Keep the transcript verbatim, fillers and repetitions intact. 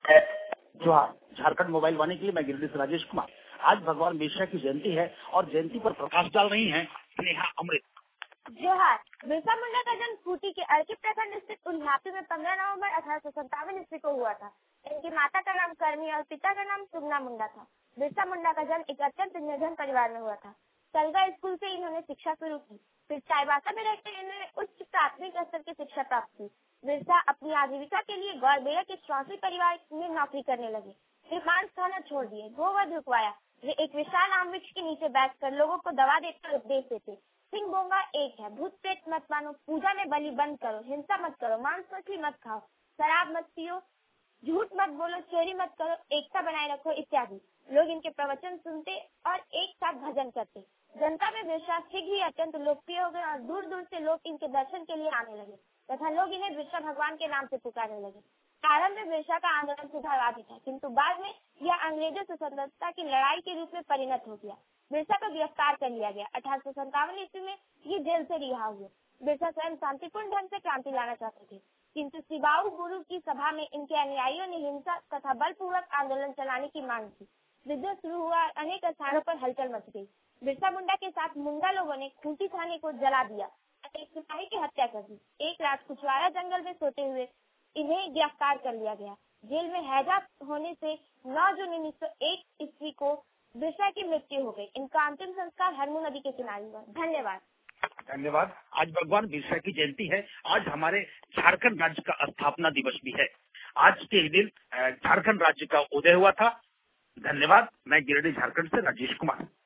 जोहार। झारखंड मोबाइल वाणी के लिए मैं गिरिडीह से राजेश कुमार। आज भगवान बिरसा की जयंती है और जयंती पर प्रकाश डाल रही हैं स्नेहा अमृत। जोहार। बिरसा मुंडा का जन्म खूंटी के अर्की प्रखंड स्थित उन्नापी में पंद्रह नवंबर अठारह सौ सत्तावन ईस्वी को हुआ था। इनकी माता का नाम कर्मी और पिता का नाम सुगना मुंडा था। बिरसा मुंडा का जन्म एक अत्यंत निर्धन परिवार में हुआ था। सलगा स्कूल से इन्होंने शिक्षा शुरू की, फिर चाईबासा में रहकर इन्होंने उच्च प्राथमिक स्तर की शिक्षा प्राप्त की। बिरसा अपनी आजीविका के लिए गौरबेया के चौधरी परिवार में नौकरी करने लगे। फिर मांस खाना छोड़ दिए, गोवध रुकवाया। वे एक विशाल आम वृक्ष के नीचे बैठकर लोगों को दवा देकर उपदेश देते। सिंह बोंगा एक है, भूत प्रेत मत मानो, पूजा में बलि बंद करो, हिंसा मत करो, मांस मछली मत खाओ, शराब मत पियो, झूठ मत बोलो, चोरी मत करो, एकता बनाए रखो इत्यादि। लोग इनके प्रवचन सुनते और एक साथ भजन करते। जनता में बिरसा शीघ्र ही अत्यंत लोकप्रिय हो गए और दूर दूर से लोग इनके दर्शन के लिए आने लगे तथा लोग इन्हें बिरसा भगवान के नाम से पुकारने लगे। प्रारंभ में बिरसा का आंदोलन सुधारवादी था, किंतु बाद में यह अंग्रेजों से स्वतंत्रता की लड़ाई के रूप में परिणत हो गया। बिरसा को गिरफ्तार कर लिया गया। अठारह सौ संतावन ईस्वी में ये जेल से रिहा हुए। बिरसा स्वयं शांतिपूर्ण ढंग से क्रांति लाना चाहते थे, किंतु सिबाऊ गुरु की सभा में इनके अनुयायियों ने हिंसा तथा बलपूर्वक आंदोलन चलाने की मांग की। विद्रोह शुरू हुआ, अनेक स्थानों पर हलचल मच गई। बिरसा मुंडा के साथ मुंडा लोगों ने खूंटी थाने को जला दिया, एक सिपाही की हत्या कर दी। एक रात कुचवाड़ा जंगल में सोते हुए इन्हें गिरफ्तार कर लिया गया। जेल में हैजा होने से नौ जून उन्नीस सौ एक ईस्वी को बिरसा की मृत्यु हो गई। इनका अंतिम संस्कार हरमू नदी के किनारे हुआ। धन्यवाद। धन्यवाद। आज भगवान बिरसा की जयंती है। आज हमारे झारखंड राज्य का स्थापना दिवस भी है। आज के दिन झारखंड राज्य का उदय हुआ था। धन्यवाद। मैं गिरिडीह झारखंड से राजेश कुमार।